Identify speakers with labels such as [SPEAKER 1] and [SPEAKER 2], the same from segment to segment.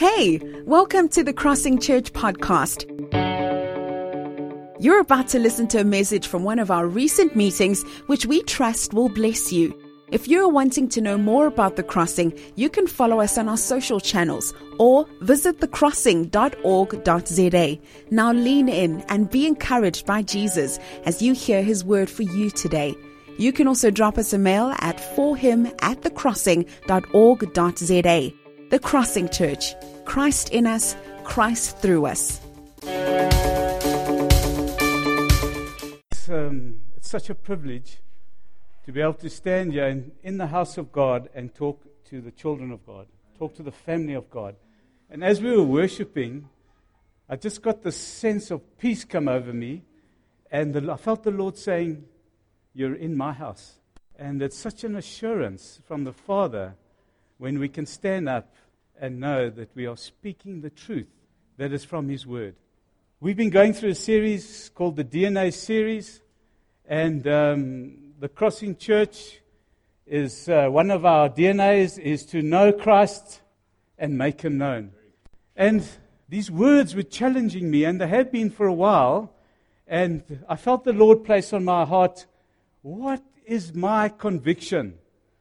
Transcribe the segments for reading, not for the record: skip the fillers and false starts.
[SPEAKER 1] Hey, welcome to the Crossing Church podcast. You're about to listen to a message from one of our recent meetings, which we trust will bless you. If you're wanting to know more about The Crossing, you can follow us on our social channels or visit thecrossing.org.za. Now lean in and be encouraged by Jesus as you hear his word for you today. You can also drop us a mail at forhim@thecrossing.org.za. The Crossing Church. Christ in us, Christ through us.
[SPEAKER 2] It's such a privilege to be able to stand here in the house of God and talk to the children of God, talk to the family of God. And as we were worshiping, I just got this sense of peace come over me, and I felt the Lord saying, "You're in my house." And it's such an assurance from the Father when we can stand up and know that we are speaking the truth that is from His Word. We've been going through a series called the DNA series, and the Crossing Church is one of our DNAs is to know Christ and make Him known. And these words were challenging me, and they have been for a while, and I felt the Lord place on my heart, what is my conviction?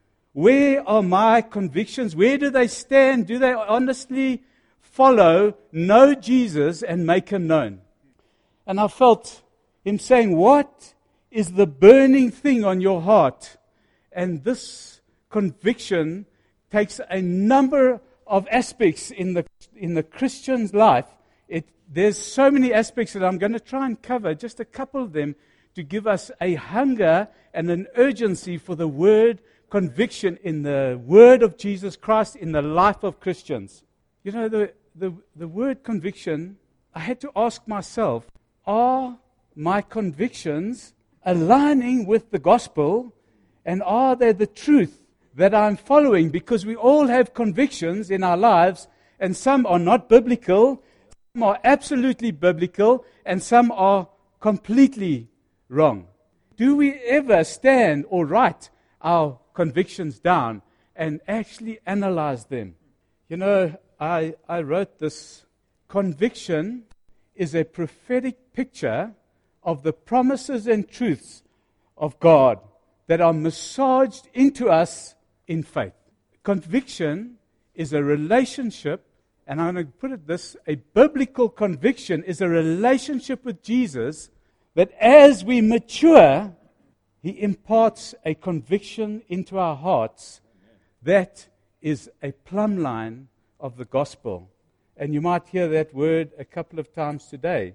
[SPEAKER 2] Where are my convictions? Where do they stand? Do they honestly follow, know Jesus, and make Him known? And I felt Him saying, what is the burning thing on your heart? And this conviction takes a number of aspects in the Christian's life. There's so many aspects that I'm going to try and cover, just a couple of them, to give us a hunger and an urgency for the word conviction in the word of Jesus Christ in the life of Christians. You know, the word conviction, I had to ask myself, are my convictions aligning with the gospel, and are they the truth that I'm following? Because we all have convictions in our lives, and some are not biblical, some are absolutely biblical, and some are completely wrong. Do we ever stand or write our convictions down and actually analyze them? You know, I wrote this: conviction is a prophetic picture of the promises and truths of God that are massaged into us in faith. Conviction is a relationship, and I'm going to put it this, a biblical conviction is a relationship with Jesus that as we mature, He imparts a conviction into our hearts that is a plumb line of the gospel. And you might hear that word a couple of times today.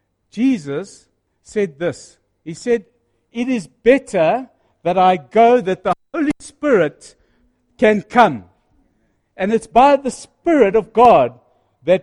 [SPEAKER 2] Jesus said this. He said, "It is better that I go, that the Holy Spirit can come." And it's by the Spirit of God that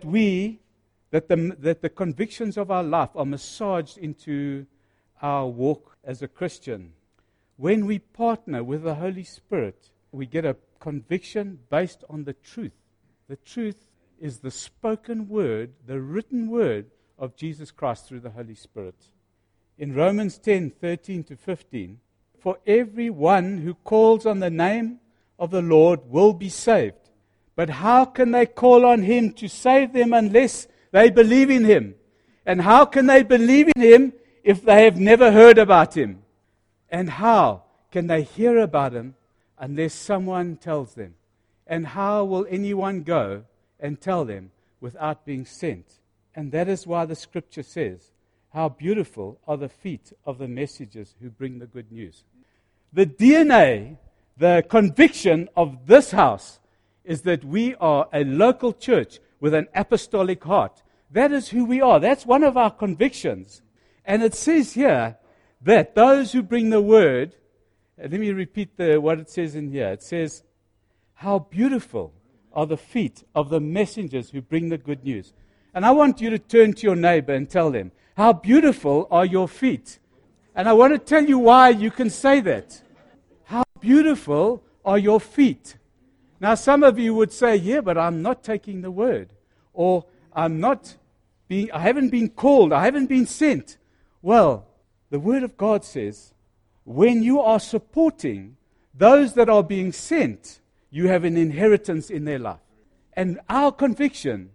[SPEAKER 2] the convictions of our life are massaged into our walk as a Christian. When we partner with the Holy Spirit, we get a conviction based on the truth. The truth is the spoken word, the written word of Jesus Christ through the Holy Spirit. In Romans 10:13-15, "For everyone who calls on the name of the Lord will be saved. But how can they call on Him to save them unless they believe in Him? And how can they believe in Him if they have never heard about Him? And how can they hear about Him unless someone tells them? And how will anyone go and tell them without being sent?" And that is why the Scripture says, "How beautiful are the feet of the messengers who bring the good news." The DNA, the conviction of this house is that we are a local church with an apostolic heart. That is who we are. That's one of our convictions. And it says here that those who bring the word, let me repeat what it says in here. It says, "How beautiful are the feet of the messengers who bring the good news." And I want you to turn to your neighbor and tell them, "How beautiful are your feet." And I want to tell you why you can say that. How beautiful are your feet. Now, some of you would say, "Yeah, but I'm not taking the word," or I haven't been called, I haven't been sent. Well, the Word of God says, when you are supporting those that are being sent, you have an inheritance in their life. And our conviction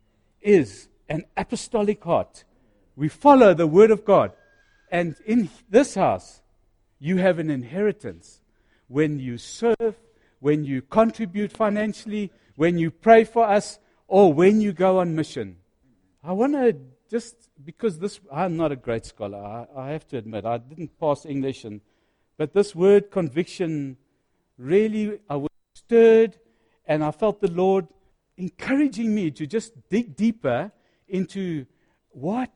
[SPEAKER 2] is an apostolic heart. We follow the Word of God. And in this house, you have an inheritance. When you serve, when you contribute financially, when you pray for us, or when you go on mission. I want to just, because I'm not a great scholar, I have to admit, I didn't pass English, but this word conviction, really, I was stirred, and I felt the Lord encouraging me to just dig deeper into what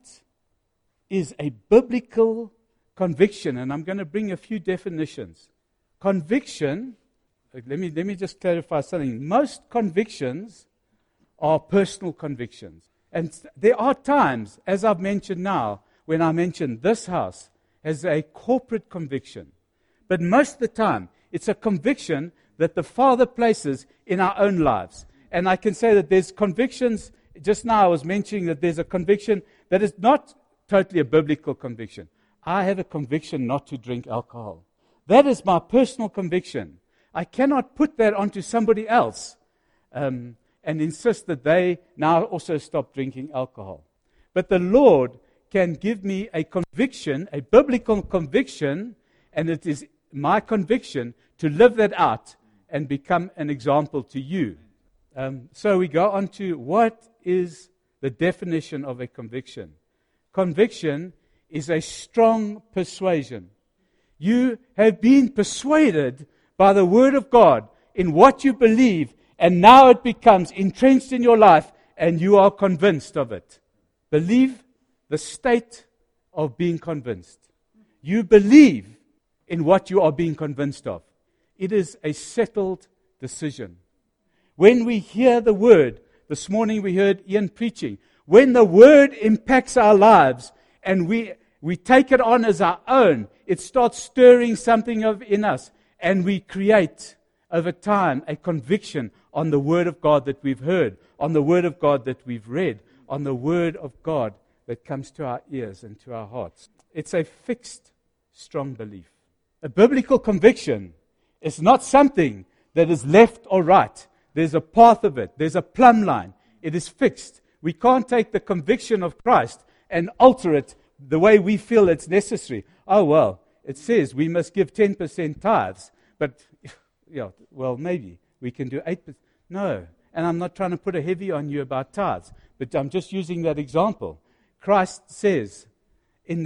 [SPEAKER 2] is a biblical conviction. And I'm going to bring a few definitions. Conviction, let me just clarify something. Most convictions are personal convictions. And there are times, as I've mentioned now, when I mention this house as a corporate conviction. But most of the time, it's a conviction that the Father places in our own lives. And I can say that there's convictions, just now I was mentioning that there's a conviction that is not totally a biblical conviction. I have a conviction not to drink alcohol. That is my personal conviction. I cannot put that onto somebody else and insist that they now also stop drinking alcohol. But the Lord can give me a conviction, a biblical conviction, and it is my conviction to live that out and become an example to you. So we go on to what is the definition of a conviction. Conviction is a strong persuasion. You have been persuaded by the Word of God in what you believe, and now it becomes entrenched in your life, and you are convinced of it. Believe the state of being convinced. You believe in what you are being convinced of. It is a settled decision. When we hear the Word, this morning we heard Ian preaching, when the Word impacts our lives and we take it on as our own, it starts stirring something in us, and we create over time a conviction on the Word of God that we've heard, on the Word of God that we've read, on the Word of God that comes to our ears and to our hearts. It's a fixed, strong belief. A biblical conviction is not something that is left or right. There's a path of it. There's a plumb line. It is fixed. We can't take the conviction of Christ and alter it the way we feel it's necessary. Oh, well, it says we must give 10% tithes. But, maybe we can do 8%. No. And I'm not trying to put a heavy on you about tithes. But I'm just using that example. Christ says in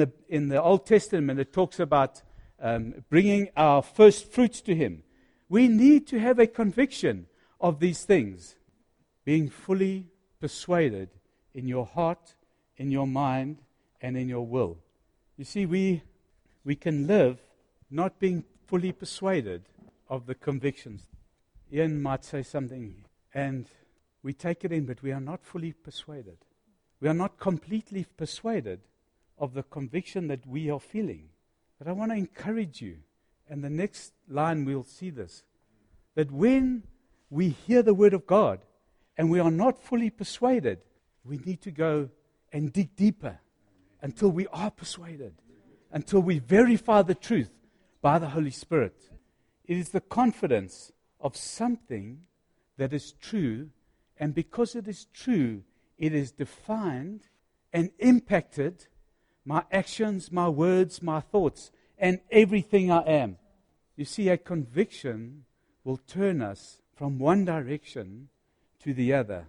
[SPEAKER 2] the Old Testament, it talks about bringing our first fruits to Him. We need to have a conviction of these things. Being fully persuaded in your heart, in your mind, and in your will. You see, we can live not being fully persuaded of the convictions. Ian might say something, and we take it in, but we are not fully persuaded. We are not completely persuaded of the conviction that we are feeling. But I want to encourage you, and the next line we'll see this, that when we hear the Word of God and we are not fully persuaded, we need to go and dig deeper until we are persuaded, until we verify the truth by the Holy Spirit. It is the confidence of something that is true, and because it is true, it is defined and impacted my actions, my words, my thoughts, and everything I am. You see, a conviction will turn us from one direction to the other.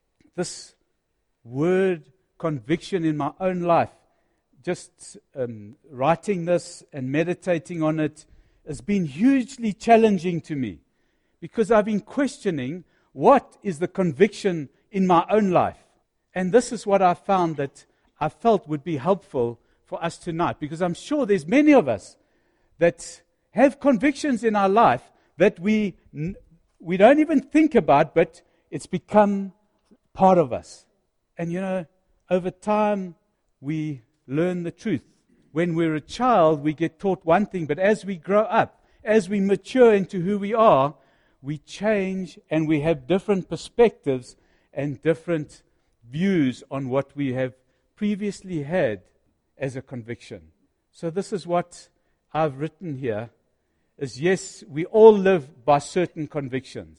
[SPEAKER 2] This word conviction in my own life, just writing this and meditating on it, has been hugely challenging to me, because I've been questioning what is the conviction in my own life. And this is what I found that I felt would be helpful for us tonight, because I'm sure there's many of us that have convictions in our life that we don't even think about, but it's become part of us. And over time, we learn the truth. When we're a child, we get taught one thing, but as we grow up, as we mature into who we are, we change and we have different perspectives and different views on what we have previously had as a conviction. So this is what I've written here, is yes, we all live by certain convictions,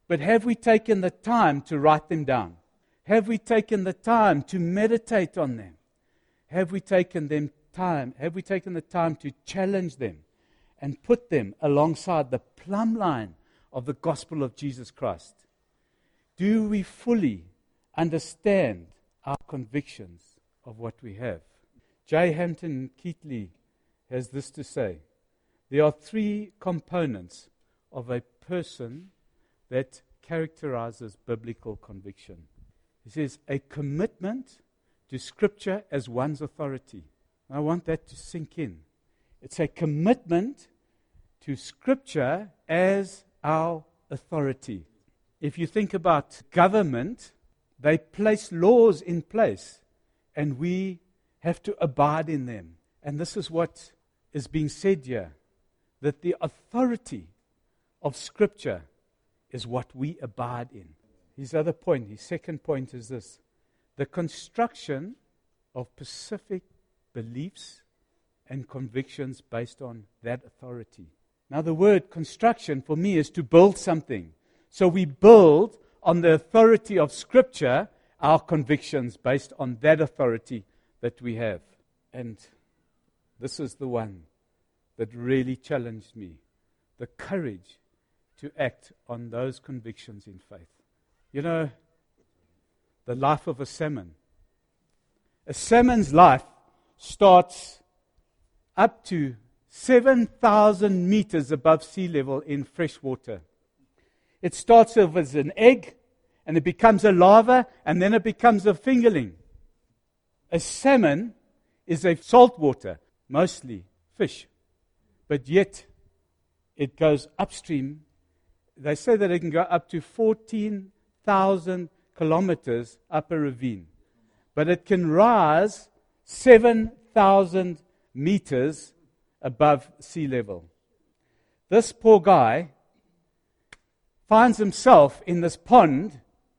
[SPEAKER 2] But have we taken the time to write them down? Have we taken the time to meditate on them? Have we taken the time to challenge them and put them alongside the plumb line of the gospel of Jesus Christ? Do we fully understand our convictions of what we have? J. Hampton Keatley has this to say: there are three components of a person that characterizes biblical conviction. He says, a commitment to Scripture as one's authority. I want that to sink in. It's a commitment to Scripture as our authority. If you think about government, they place laws in place, and we have to abide in them. And this is what is being said here, that the authority of Scripture is what we abide in. His second point is this: the construction of specific beliefs and convictions based on that authority. Now, the word construction for me is to build something. So we build on the authority of Scripture our convictions based on that authority that we have. And this is the one that really challenged me: the courage to act on those convictions in faith. You know, the life of a salmon. A salmon's life starts up to 7,000 meters above sea level in fresh water. It starts off as an egg, and it becomes a larva, and then it becomes a fingerling. A salmon is a saltwater, mostly fish, but yet it goes upstream. They say that it can go up to 14,000 kilometers up a ravine, but it can rise 7,000 meters above sea level. This poor guy finds himself in this pond,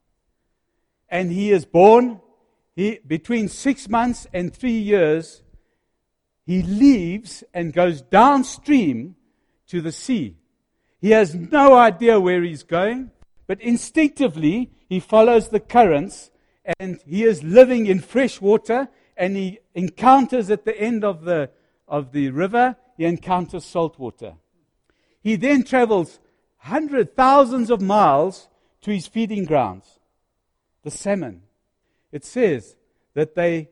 [SPEAKER 2] and he is born. Between 6 months and 3 years, he leaves and goes downstream to the sea. He has no idea where he's going, but instinctively he follows the currents, and he is living in fresh water, and he encounters at the end of the river, he encounters salt water. He then travels thousands of miles to his feeding grounds, the salmon. It says that they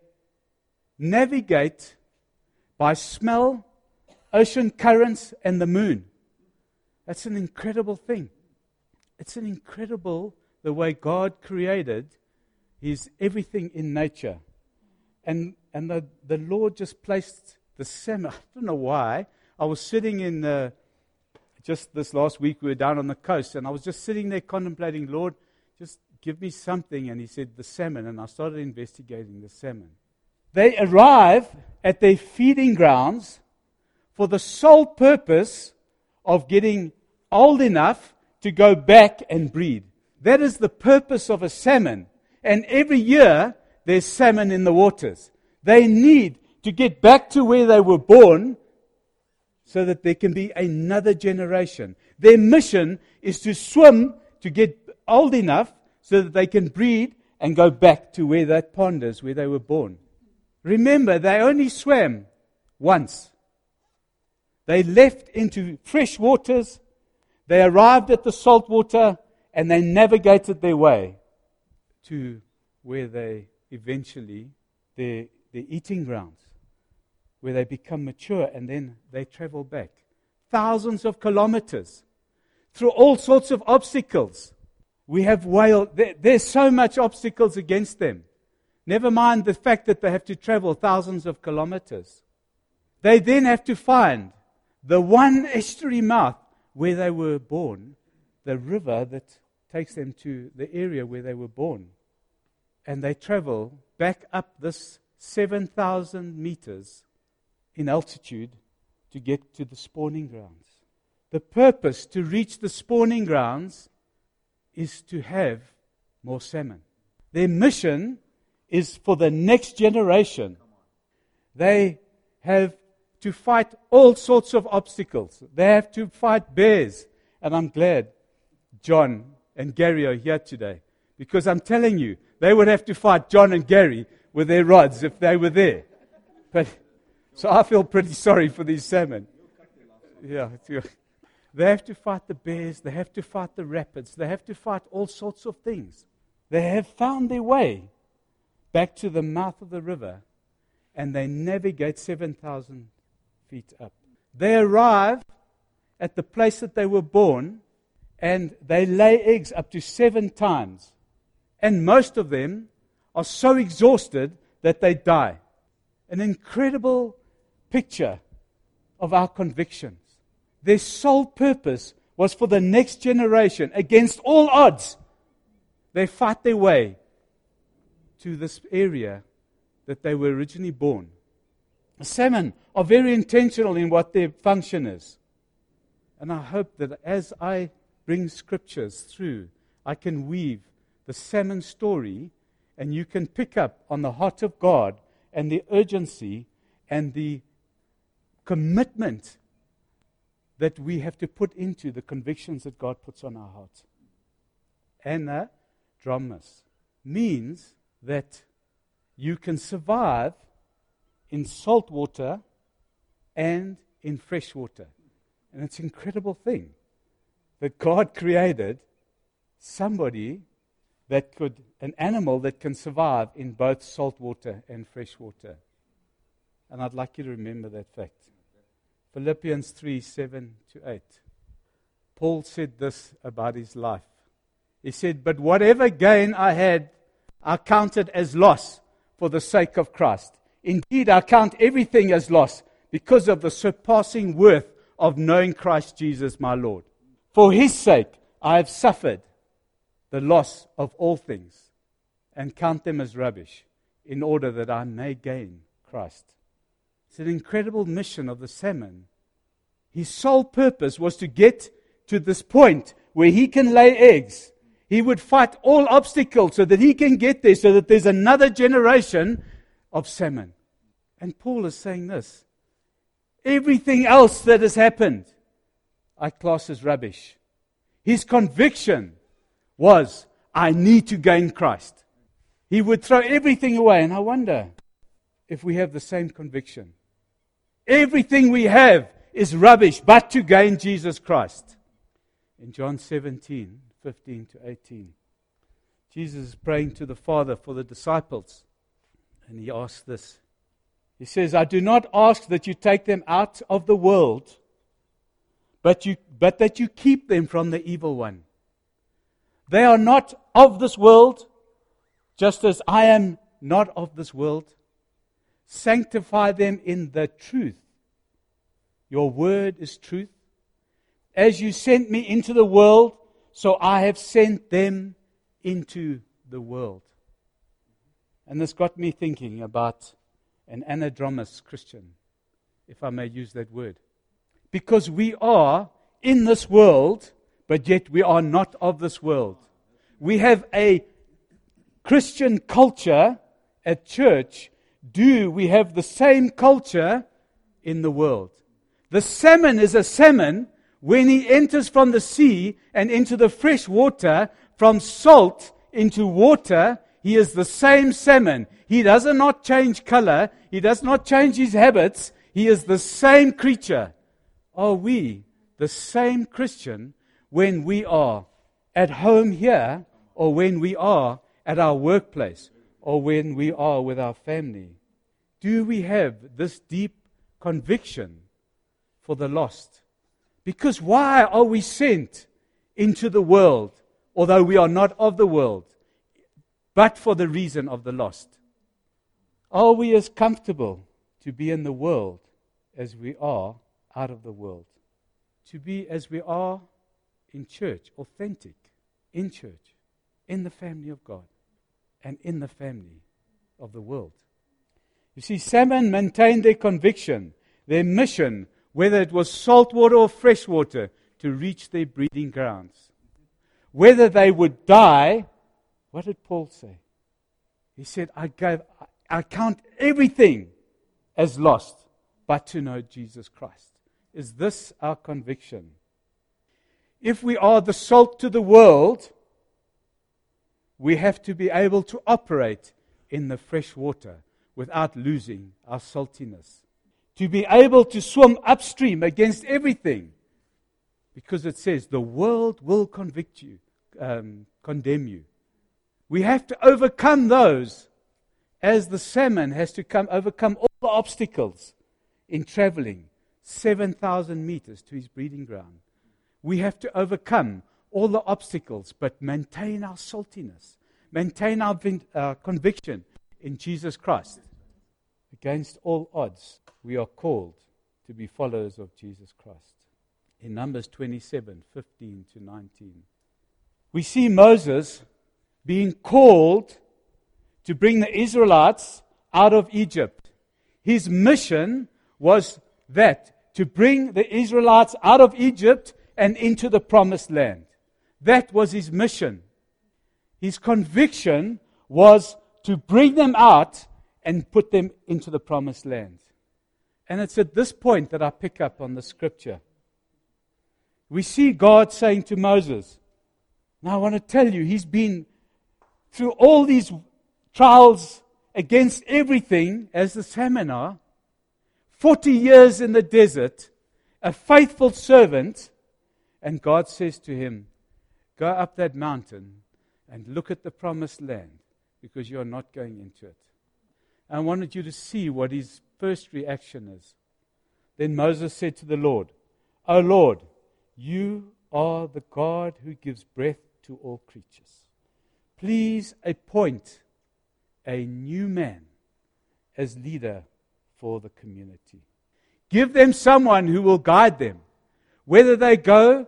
[SPEAKER 2] navigate by smell, ocean currents, and the moon. That's an incredible thing. It's an incredible the way God created His everything in nature. And the Lord just placed the salmon. I don't know why. I was sitting in, just this last week, we were down on the coast, and I was just sitting there contemplating, Lord, just give me something. And He said, the salmon. And I started investigating the salmon. They arrive at their feeding grounds for the sole purpose of getting old enough to go back and breed. That is the purpose of a salmon. And every year, there's salmon in the waters. They need to get back to where they were born so that there can be another generation. Their mission is to swim to get old enough so that they can breed and go back to where that pond is, where they were born. Remember, they only swam once. They left into fresh waters, they arrived at the salt water, and they navigated their way to where they eventually, their eating grounds, where they become mature, and then they travel back. Thousands of kilometers, through all sorts of obstacles. We have whale, there's so much obstacles against them. Never mind the fact that they have to travel thousands of kilometers. They then have to find the one estuary mouth where they were born, the river that takes them to the area where they were born. And they travel back up this 7,000 meters in altitude to get to the spawning grounds. The purpose to reach the spawning grounds is to have more salmon. Their mission is for the next generation. They have to fight all sorts of obstacles. They have to fight bears. And I'm glad John and Gary are here today. Because I'm telling you, they would have to fight John and Gary with their rods if they were there. But so I feel pretty sorry for these salmon. Yeah, they have to fight the bears. They have to fight the rapids. They have to fight all sorts of things. They have found their way back to the mouth of the river, and they navigate 7,000 feet up. They arrive at the place that they were born, and they lay eggs up to 7 times. And most of them are so exhausted that they die. An incredible picture of our convictions. Their sole purpose was for the next generation, against all odds. They fight their way to this area that they were originally born. Salmon are very intentional in what their function is. And I hope that as I bring scriptures through, I can weave the salmon story, and you can pick up on the heart of God and the urgency and the commitment that we have to put into the convictions that God puts on our hearts. Anadromos means that you can survive in salt water and in fresh water. And it's an incredible thing that God created somebody an animal that can survive in both salt water and fresh water. And I'd like you to remember that fact. Philippians 3:7-8. Paul said this about his life. He said, "But whatever gain I had, I counted as loss for the sake of Christ. Indeed, I count everything as loss because of the surpassing worth of knowing Christ Jesus my Lord. For His sake, I have suffered the loss of all things and count them as rubbish in order that I may gain Christ." It's an incredible mission of the salmon. His sole purpose was to get to this point where he can lay eggs. He would fight all obstacles so that he can get there, so that there's another generation of salmon. And Paul is saying this: everything else that has happened, I class as rubbish. His conviction was, I need to gain Christ. He would throw everything away. And I wonder if we have the same conviction. Everything we have is rubbish but to gain Jesus Christ. In John 17:15-18, Jesus is praying to the Father for the disciples. And He asks this. He says, "I do not ask that you take them out of the world, but that you keep them from the evil one. They are not of this world, just as I am not of this world. Sanctify them in the truth. Your word is truth. As you sent me into the world, so I have sent them into the world." And this got me thinking about an anadromous Christian, if I may use that word. Because we are in this world, but yet we are not of this world. We have a Christian culture at church. Do we have the same culture in the world? The salmon is a salmon when he enters from the sea and into the fresh water, from salt into water. He is the same salmon. He does not change color. He does not change his habits. He is the same creature. Are we the same Christian when we are at home here, or when we are at our workplace, or when we are with our family? Do we have this deep conviction for the lost? Because why are we sent into the world, although we are not of the world, but for the reason of the lost? Are we as comfortable to be in the world as we are out of the world? To be as we are in church, authentic, in church, in the family of God, and in the family of the world. You see, salmon maintained their conviction, their mission, whether it was salt water or fresh water, to reach their breeding grounds. Whether they would die, what did Paul say? He said, I count everything as lost, but to know Jesus Christ. Is this our conviction? If we are the salt to the world, we have to be able to operate in the fresh water without losing our saltiness. To be able to swim upstream against everything. Because it says the world will convict you, condemn you. We have to overcome those as the salmon has to overcome all the obstacles in traveling 7,000 meters to his breeding ground. We have to overcome all the obstacles, but maintain our saltiness, maintain our conviction in Jesus Christ. Against all odds, we are called to be followers of Jesus Christ. In Numbers 27:15 to 19, we see Moses being called to bring the Israelites out of Egypt. His mission was that, to bring the Israelites out of Egypt and into the promised land. That was his mission. His conviction was to bring them out and put them into the promised land. And it's at this point that I pick up on the scripture. We see God saying to Moses, now I want to tell you, he's been through all these trials against everything, as the salmon are, 40 years in the desert, a faithful servant, and God says to him, go up that mountain and look at the promised land, because you are not going into it. I wanted you to see what his first reaction is. Then Moses said to the Lord, O Lord, you are the God who gives breath to all creatures. Please appoint a new man as leader for the community. Give them someone who will guide them, wherever they go,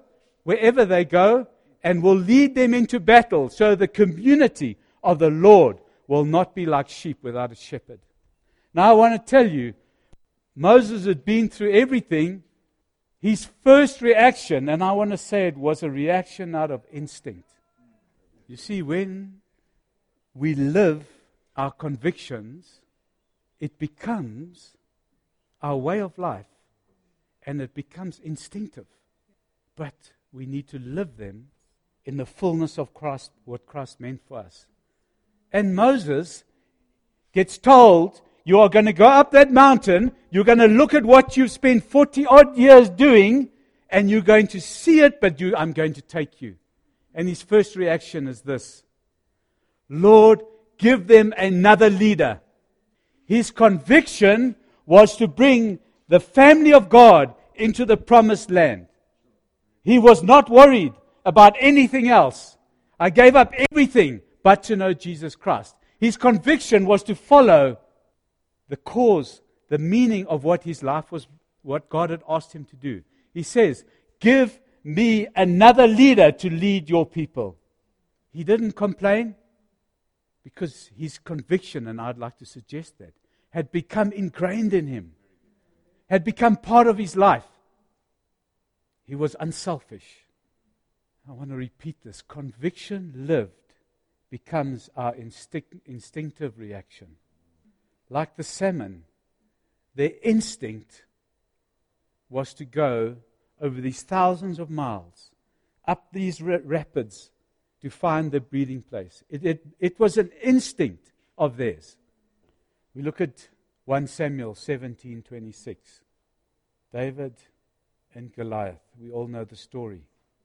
[SPEAKER 2] and will lead them into battle, so the community of the Lord will not be like sheep without a shepherd. Now I want to tell you, Moses had been through everything. His first reaction, and I want to say it was a reaction out of instinct. You see, when we live our convictions, it becomes our way of life, and it becomes instinctive. But we need to live them in the fullness of Christ, what Christ meant for us. And Moses gets told, you are going to go up that mountain, you're going to look at what you've spent 40 odd years doing, and you're going to see it, but I'm going to take you. And his first reaction is this: Lord, give them another leader. His conviction was to bring the family of God into the promised land. He was not worried about anything else. I gave up everything but to know Jesus Christ. His conviction was to follow the cause, the meaning of what his life was, what God had asked him to do. He says, give me another leader to lead your people. He didn't complain because his conviction, and I'd like to suggest that, had become ingrained in him, had become part of his life. He was unselfish. I want to repeat this. Conviction lived becomes our instinctive reaction. Like the salmon, their instinct was to go over these thousands of miles, up these rapids, to find the breeding place. It was an instinct of theirs. We look at 1 Samuel 17:26. David and Goliath. We all know the story.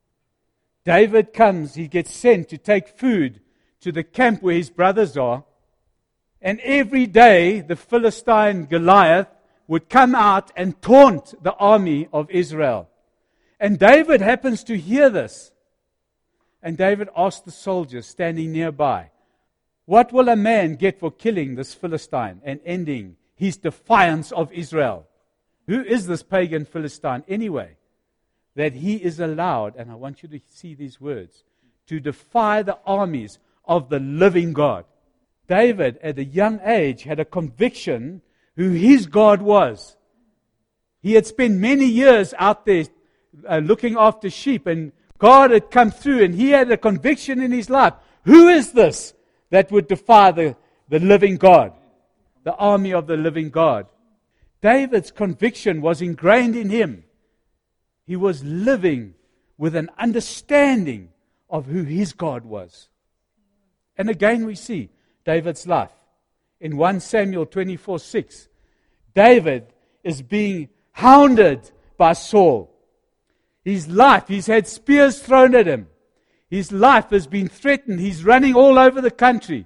[SPEAKER 2] David comes, he gets sent to take food to the camp where his brothers are. And every day the Philistine Goliath would come out and taunt the army of Israel. And David happens to hear this. And David asked the soldiers standing nearby, what will a man get for killing this Philistine and ending his defiance of Israel? Who is this pagan Philistine anyway, that he is allowed, and I want you to see these words, to defy the armies of the living God? David, at a young age, had a conviction who his God was. He had spent many years out there looking after sheep, and God had come through, and he had a conviction in his life. Who is this that would defy the living God, the army of the living God? David's conviction was ingrained in him. He was living with an understanding of who his God was. And again we see David's life. In 1 Samuel 24:6, David is being hounded by Saul. His life, he's had spears thrown at him. His life has been threatened. He's running all over the country.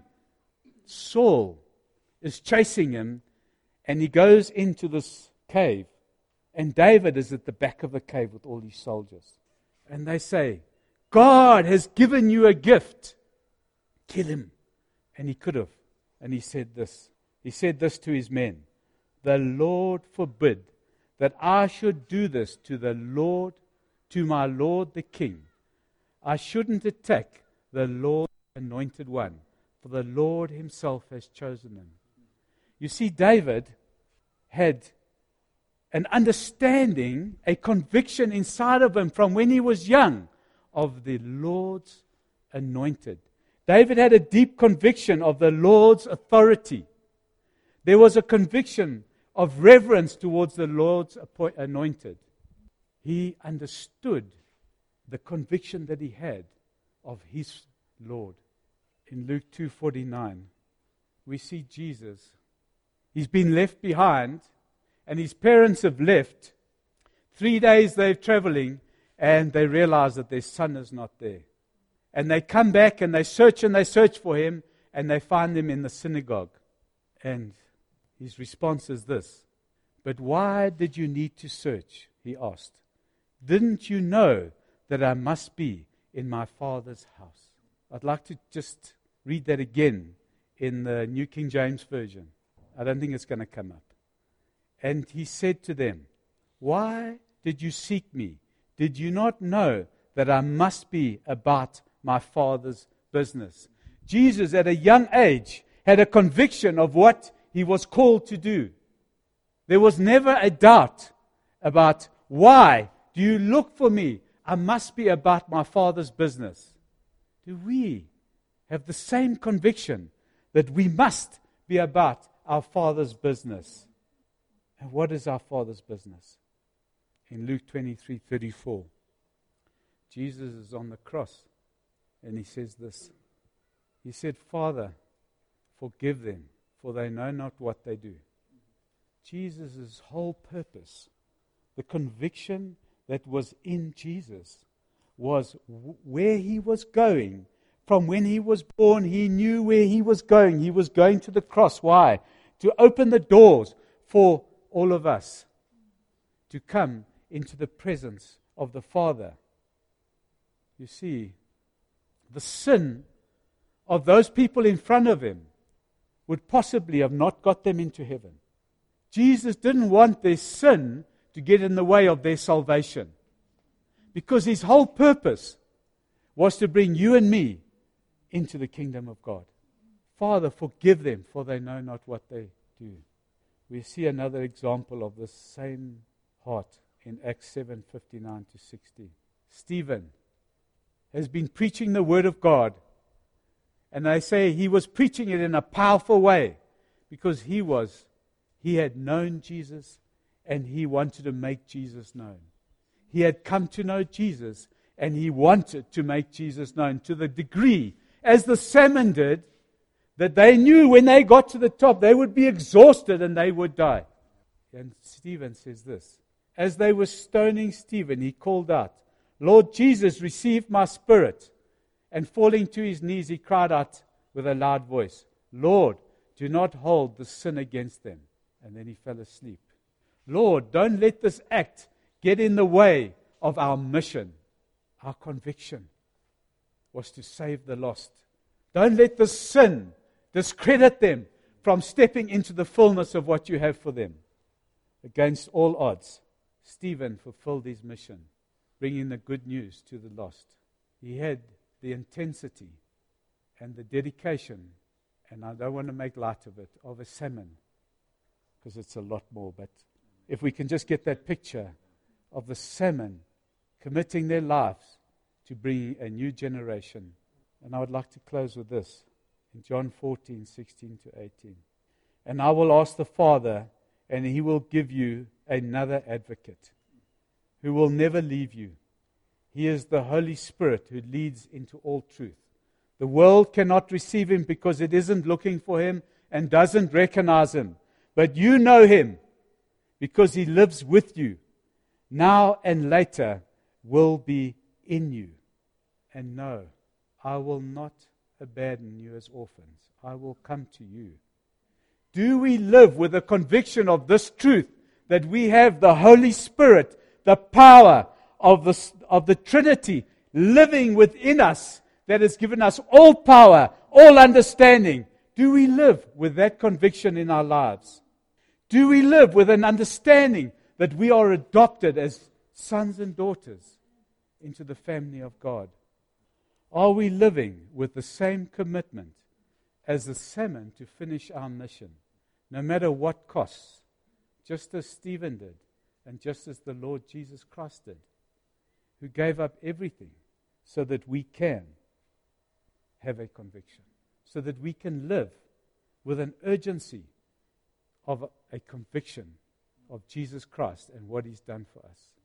[SPEAKER 2] Saul is chasing him, and he goes into this cave. And David is at the back of the cave with all his soldiers. And they say, God has given you a gift. Kill him. And he could have. And he said this. He said this to his men. The Lord forbid that I should do this to the Lord, to my Lord the King. I shouldn't attack the Lord's anointed one, for the Lord himself has chosen him. You see, David had an understanding, a conviction inside of him from when he was young of the Lord's anointed. David had a deep conviction of the Lord's authority. There was a conviction of reverence towards the Lord's anointed. He understood the conviction that he had of his Lord. In Luke 2:49, we see Jesus. He's been left behind, and his parents have left. 3 days they're traveling, and they realize that their son is not there. And they come back and they search for him, and they find him in the synagogue. And his response is this. But why did you need to search? He asked. Didn't you know that I must be in my Father's house? I'd like to just read that again in the New King James Version. I don't think it's going to come up. And he said to them, why did you seek me? Did you not know that I must be about my Father's business? Jesus, at a young age, had a conviction of what he was called to do. There was never a doubt about why do you look for me? I must be about my Father's business. Do we have the same conviction that we must be about our Father's business? And what is our Father's business? In Luke 23:34, Jesus is on the cross and he says this. He said, Father, forgive them, for they know not what they do. Jesus' whole purpose, the conviction that was in Jesus, was where he was going. From when he was born, he knew where he was going. He was going to the cross. Why? To open the doors for all of us to come into the presence of the Father. You see, the sin of those people in front of him would possibly have not got them into heaven. Jesus didn't want their sin to get in the way of their salvation, because his whole purpose was to bring you and me into the kingdom of God. Father, forgive them, for they know not what they do. We see another example of the same heart in Acts 7:59-60. Stephen has been preaching the word of God, and they say he was preaching it in a powerful way because he had known Jesus and he wanted to make Jesus known. He had come to know Jesus and he wanted to make Jesus known to the degree, as the salmon did, that they knew when they got to the top they would be exhausted and they would die. And Stephen says this. As they were stoning Stephen, he called out, Lord Jesus, receive my spirit. And falling to his knees, he cried out with a loud voice, Lord, do not hold the sin against them. And then he fell asleep. Lord, don't let this act get in the way of our mission. Our conviction was to save the lost. Don't let the sin discredit them from stepping into the fullness of what you have for them. Against all odds, Stephen fulfilled his mission, bringing the good news to the lost. He had the intensity and the dedication, and I don't want to make light of it, of a salmon, because it's a lot more. But if we can just get that picture of the salmon committing their lives to bring a new generation. And I would like to close with this in John 14:16-18. And I will ask the Father, and he will give you another advocate who will never leave you. He is the Holy Spirit who leads into all truth. The world cannot receive him because it isn't looking for him and doesn't recognize him. But you know him because he lives with you, now and later will be in you. And no, I will not abandon you as orphans. I will come to you. Do we live with the conviction of this truth, that we have the Holy Spirit, the power of the Trinity living within us, that has given us all power, all understanding? Do we live with that conviction in our lives? Do we live with an understanding that we are adopted as sons and daughters into the family of God? Are we living with the same commitment as the salmon to finish our mission, no matter what costs, just as Stephen did, and just as the Lord Jesus Christ did, who gave up everything so that we can have a conviction, so that we can live with an urgency of a conviction of Jesus Christ and what He's done for us.